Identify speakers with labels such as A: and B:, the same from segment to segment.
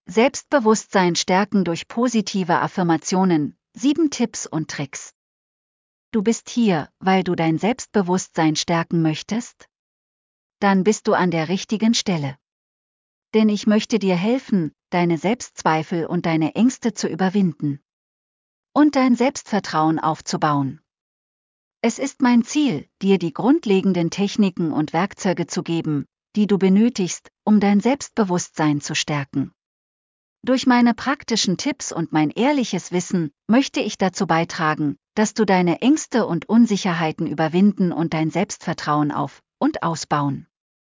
A: Selbstbewusstsein stärken durch positive Affirmationen, 7 Tipps und Tricks. Du bist hier, weil du dein Selbstbewusstsein stärken möchtest? Dann bist du an der richtigen Stelle. Denn ich möchte dir helfen, deine Selbstzweifel und deine Ängste zu überwinden. Und dein Selbstvertrauen aufzubauen. Es ist mein Ziel, dir die grundlegenden Techniken und Werkzeuge zu geben, die du benötigst, um dein Selbstbewusstsein zu stärken. Durch meine praktischen Tipps und mein ehrliches Wissen möchte ich dazu beitragen, dass du deine Ängste und Unsicherheiten überwinden und dein Selbstvertrauen auf- und ausbauen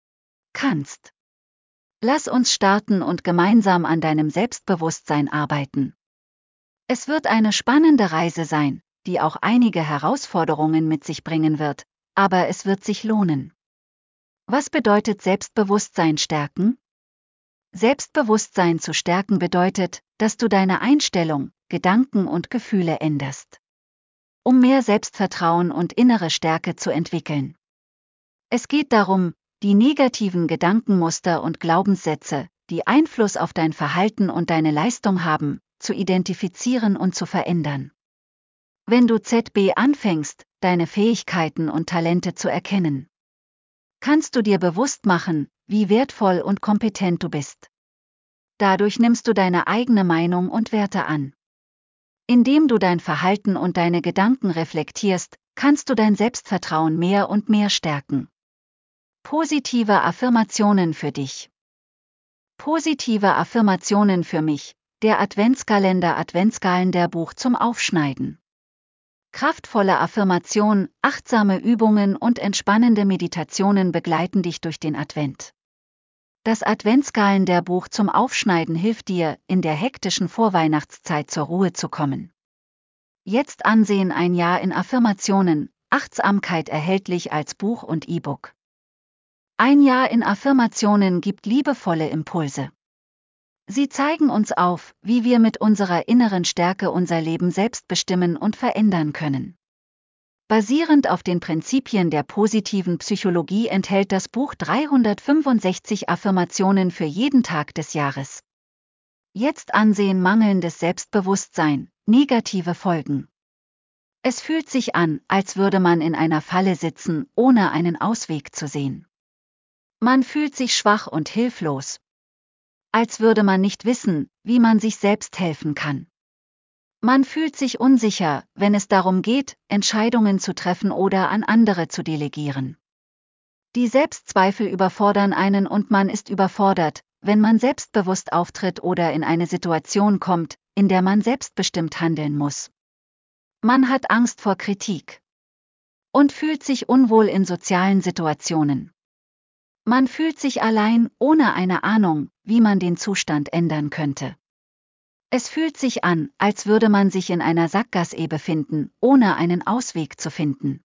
A: kannst. Lass uns starten und gemeinsam an deinem Selbstbewusstsein arbeiten. Es wird eine spannende Reise sein, die auch einige Herausforderungen mit sich bringen wird, aber es wird sich lohnen. Was bedeutet Selbstbewusstsein stärken? Selbstbewusstsein zu stärken bedeutet, dass du deine Einstellung, Gedanken und Gefühle änderst. Um mehr Selbstvertrauen und innere Stärke zu entwickeln. Es geht darum, die negativen Gedankenmuster und Glaubenssätze, die Einfluss auf dein Verhalten und deine Leistung haben, zu identifizieren und zu verändern. Wenn du ZB anfängst, deine Fähigkeiten und Talente zu erkennen, kannst du dir bewusst machen, wie wertvoll und kompetent du bist. Dadurch nimmst du deine eigene Meinung und Werte an. Indem du dein Verhalten und deine Gedanken reflektierst, kannst du dein Selbstvertrauen mehr und mehr stärken. Positive Affirmationen für dich. Positive Affirmationen für mich, der Adventskalender Adventskalender-Buch zum Aufschneiden. Kraftvolle Affirmation, achtsame Übungen und entspannende Meditationen begleiten dich durch den Advent. Das Adventskalender-Buch zum Aufschneiden hilft dir, in der hektischen Vorweihnachtszeit zur Ruhe zu kommen. Jetzt ansehen: ein Jahr in Affirmationen, Achtsamkeit erhältlich als Buch und E-Book. Ein Jahr in Affirmationen gibt liebevolle Impulse. Sie zeigen uns auf, wie wir mit unserer inneren Stärke unser Leben selbst bestimmen und verändern können. Basierend auf den Prinzipien der positiven Psychologie enthält das Buch 365 Affirmationen für jeden Tag des Jahres. Jetzt ansehen: mangelndes Selbstbewusstsein, negative Folgen. Es fühlt sich an, als würde man in einer Falle sitzen, ohne einen Ausweg zu sehen. Man fühlt sich schwach und hilflos. Als würde man nicht wissen, wie man sich selbst helfen kann. Man fühlt sich unsicher, wenn es darum geht, Entscheidungen zu treffen oder an andere zu delegieren. Die Selbstzweifel überfordern einen und man ist überfordert, wenn man selbstbewusst auftritt oder in eine Situation kommt, in der man selbstbestimmt handeln muss. Man hat Angst vor Kritik und fühlt sich unwohl in sozialen Situationen. Man fühlt sich allein, ohne eine Ahnung, wie man den Zustand ändern könnte. Es fühlt sich an, als würde man sich in einer Sackgasse befinden, ohne einen Ausweg zu finden.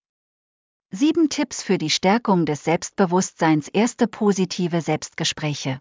A: 7 Tipps für die Stärkung des Selbstbewusstseins. Erste: positive Selbstgespräche.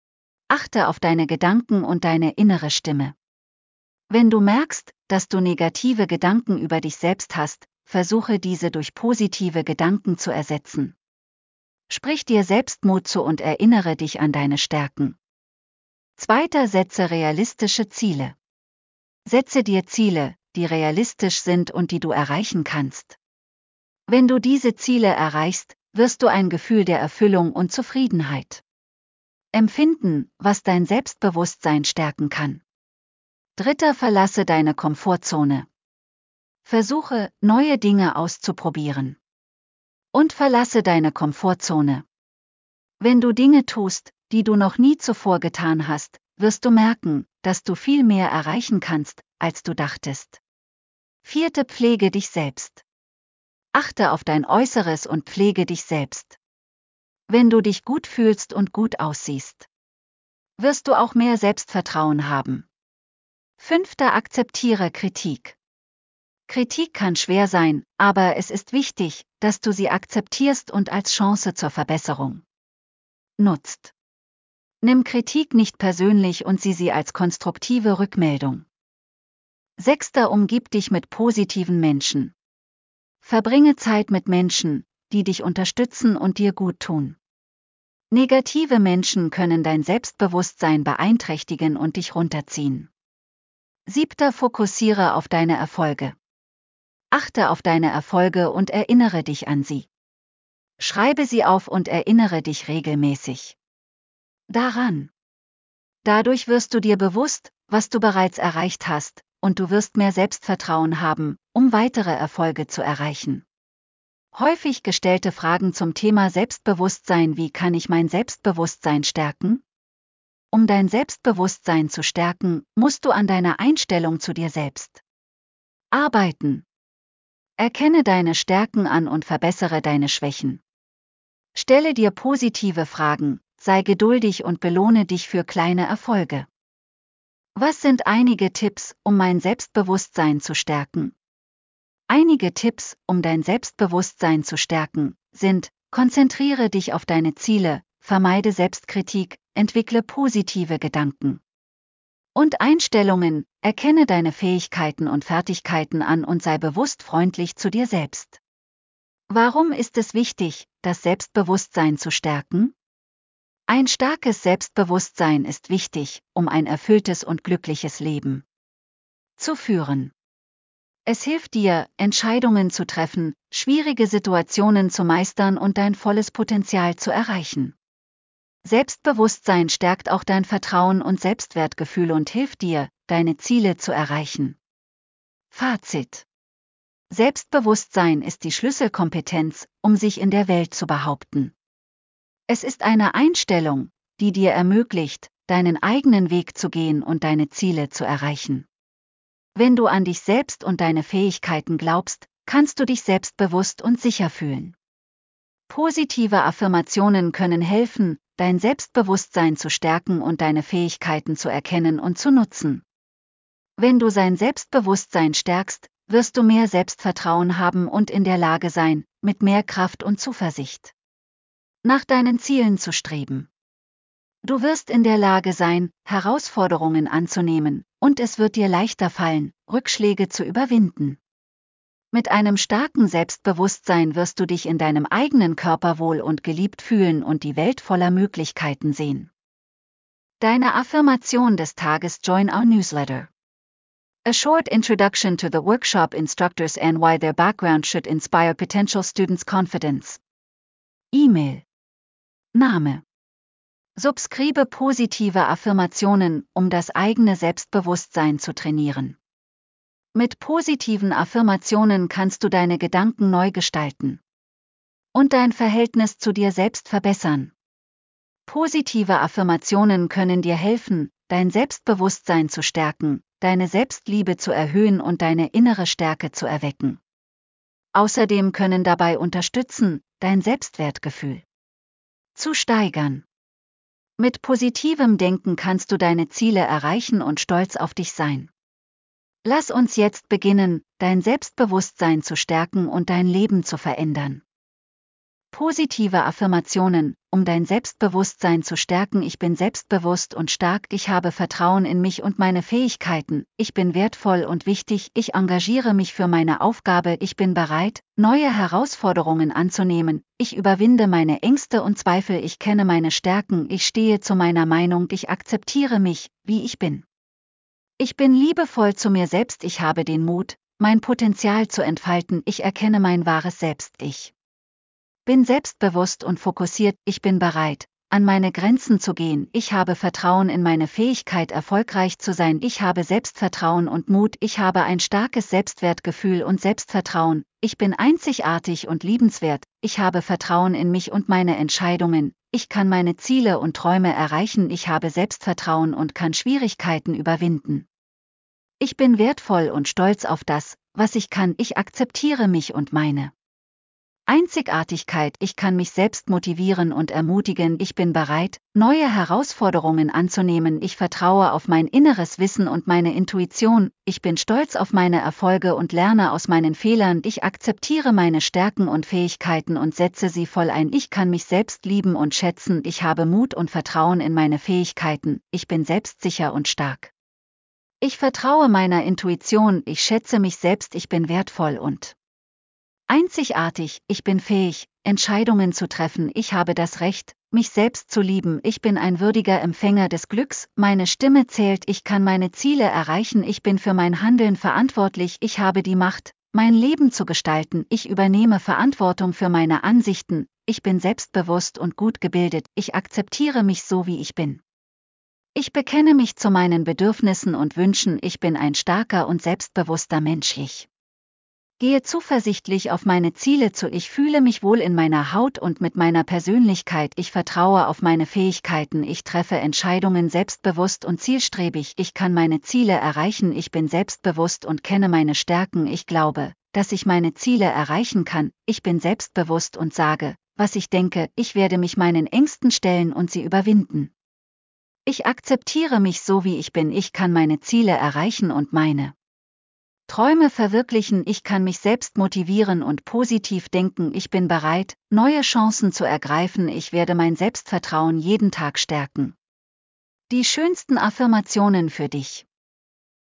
A: Achte auf deine Gedanken und deine innere Stimme. Wenn du merkst, dass du negative Gedanken über dich selbst hast, versuche diese durch positive Gedanken zu ersetzen. Sprich dir selbst Mut zu und erinnere dich an deine Stärken. Zweiter: setze realistische Ziele. Setze dir Ziele, die realistisch sind und die du erreichen kannst. Wenn du diese Ziele erreichst, wirst du ein Gefühl der Erfüllung und Zufriedenheit empfinden, was dein Selbstbewusstsein stärken kann. Dritter: verlasse deine Komfortzone. Versuche, neue Dinge auszuprobieren. Und verlasse deine Komfortzone. Wenn du Dinge tust, die du noch nie zuvor getan hast, wirst du merken, dass du viel mehr erreichen kannst, als du dachtest. Vierte: pflege dich selbst. Achte auf dein Äußeres und pflege dich selbst. Wenn du dich gut fühlst und gut aussiehst, wirst du auch mehr Selbstvertrauen haben. Fünfter: akzeptiere Kritik. Kritik kann schwer sein, aber es ist wichtig, dass du sie akzeptierst und als Chance zur Verbesserung nutzt. Nimm Kritik nicht persönlich und sieh sie als konstruktive Rückmeldung. Sechster: umgib dich mit positiven Menschen. Verbringe Zeit mit Menschen, die dich unterstützen und dir gut tun. Negative Menschen können dein Selbstbewusstsein beeinträchtigen und dich runterziehen. 7. Fokussiere auf deine Erfolge. Achte auf deine Erfolge und erinnere dich an sie. Schreibe sie auf und erinnere dich regelmäßig daran. Dadurch wirst du dir bewusst, was du bereits erreicht hast, und du wirst mehr Selbstvertrauen haben, um weitere Erfolge zu erreichen. Häufig gestellte Fragen zum Thema Selbstbewusstsein: Wie kann ich mein Selbstbewusstsein stärken? Um dein Selbstbewusstsein zu stärken, musst du an deiner Einstellung zu dir selbst arbeiten. Erkenne deine Stärken an und verbessere deine Schwächen. Stelle dir positive Fragen, sei geduldig und belohne dich für kleine Erfolge. Was sind einige Tipps, um mein Selbstbewusstsein zu stärken? Einige Tipps, um dein Selbstbewusstsein zu stärken, sind: Konzentriere dich auf deine Ziele, vermeide Selbstkritik, entwickle positive Gedanken und Einstellungen, erkenne deine Fähigkeiten und Fertigkeiten an und sei bewusst freundlich zu dir selbst. Warum ist es wichtig, das Selbstbewusstsein zu stärken? Ein starkes Selbstbewusstsein ist wichtig, um ein erfülltes und glückliches Leben zu führen. Es hilft dir, Entscheidungen zu treffen, schwierige Situationen zu meistern und dein volles Potenzial zu erreichen. Selbstbewusstsein stärkt auch dein Vertrauen und Selbstwertgefühl und hilft dir, deine Ziele zu erreichen. Fazit: Selbstbewusstsein ist die Schlüsselkompetenz, um sich in der Welt zu behaupten. Es ist eine Einstellung, die dir ermöglicht, deinen eigenen Weg zu gehen und deine Ziele zu erreichen. Wenn du an dich selbst und deine Fähigkeiten glaubst, kannst du dich selbstbewusst und sicher fühlen. Positive Affirmationen können helfen, dein Selbstbewusstsein zu stärken und deine Fähigkeiten zu erkennen und zu nutzen. Wenn du sein Selbstbewusstsein stärkst, wirst du mehr Selbstvertrauen haben und in der Lage sein, mit mehr Kraft und Zuversicht nach deinen Zielen zu streben. Du wirst in der Lage sein, Herausforderungen anzunehmen, und es wird dir leichter fallen, Rückschläge zu überwinden. Mit einem starken Selbstbewusstsein wirst du dich in deinem eigenen Körper wohl und geliebt fühlen und die Welt voller Möglichkeiten sehen. Deine Affirmation des Tages: Join our newsletter. A short introduction to the workshop instructors and why their background should inspire potential students' confidence. E-Mail. Name. Subskribe positive Affirmationen, um das eigene Selbstbewusstsein zu trainieren. Mit positiven Affirmationen kannst du deine Gedanken neu gestalten und dein Verhältnis zu dir selbst verbessern. Positive Affirmationen können dir helfen, dein Selbstbewusstsein zu stärken, deine Selbstliebe zu erhöhen und deine innere Stärke zu erwecken. Außerdem können dabei unterstützen, dein Selbstwertgefühl zu steigern. Mit positivem Denken kannst du deine Ziele erreichen und stolz auf dich sein. Lass uns jetzt beginnen, dein Selbstbewusstsein zu stärken und dein Leben zu verändern. Positive Affirmationen, um dein Selbstbewusstsein zu stärken: Ich bin selbstbewusst und stark, ich habe Vertrauen in mich und meine Fähigkeiten, ich bin wertvoll und wichtig, ich engagiere mich für meine Aufgabe, ich bin bereit, neue Herausforderungen anzunehmen, ich überwinde meine Ängste und Zweifel, ich kenne meine Stärken, ich stehe zu meiner Meinung, ich akzeptiere mich, wie ich bin. Ich bin liebevoll zu mir selbst, ich habe den Mut, mein Potenzial zu entfalten, ich erkenne mein wahres Selbst, ich bin selbstbewusst und fokussiert, ich bin bereit, an meine Grenzen zu gehen, ich habe Vertrauen in meine Fähigkeit, erfolgreich zu sein, ich habe Selbstvertrauen und Mut, ich habe ein starkes Selbstwertgefühl und Selbstvertrauen, ich bin einzigartig und liebenswert, ich habe Vertrauen in mich und meine Entscheidungen, ich kann meine Ziele und Träume erreichen, ich habe Selbstvertrauen und kann Schwierigkeiten überwinden. Ich bin wertvoll und stolz auf das, was ich kann, ich akzeptiere mich und meine Einzigartigkeit, ich kann mich selbst motivieren und ermutigen, ich bin bereit, neue Herausforderungen anzunehmen, ich vertraue auf mein inneres Wissen und meine Intuition, ich bin stolz auf meine Erfolge und lerne aus meinen Fehlern, ich akzeptiere meine Stärken und Fähigkeiten und setze sie voll ein, ich kann mich selbst lieben und schätzen, ich habe Mut und Vertrauen in meine Fähigkeiten, ich bin selbstsicher und stark. Ich vertraue meiner Intuition, ich schätze mich selbst, ich bin wertvoll und Einzigartig, ich bin fähig, Entscheidungen zu treffen, ich habe das Recht, mich selbst zu lieben, ich bin ein würdiger Empfänger des Glücks, meine Stimme zählt, ich kann meine Ziele erreichen, ich bin für mein Handeln verantwortlich, ich habe die Macht, mein Leben zu gestalten, ich übernehme Verantwortung für meine Ansichten, ich bin selbstbewusst und gut gebildet, ich akzeptiere mich so, wie ich bin. Ich bekenne mich zu meinen Bedürfnissen und Wünschen, ich bin ein starker und selbstbewusster Mensch. Ich gehe zuversichtlich auf meine Ziele zu, ich fühle mich wohl in meiner Haut und mit meiner Persönlichkeit, ich vertraue auf meine Fähigkeiten, ich treffe Entscheidungen selbstbewusst und zielstrebig, ich kann meine Ziele erreichen, ich bin selbstbewusst und kenne meine Stärken, ich glaube, dass ich meine Ziele erreichen kann, ich bin selbstbewusst und sage, was ich denke, ich werde mich meinen Ängsten stellen und sie überwinden. Ich akzeptiere mich so, wie ich bin, ich kann meine Ziele erreichen und meine Träume verwirklichen, ich kann mich selbst motivieren und positiv denken, ich bin bereit, neue Chancen zu ergreifen, ich werde mein Selbstvertrauen jeden Tag stärken. Die schönsten Affirmationen für dich.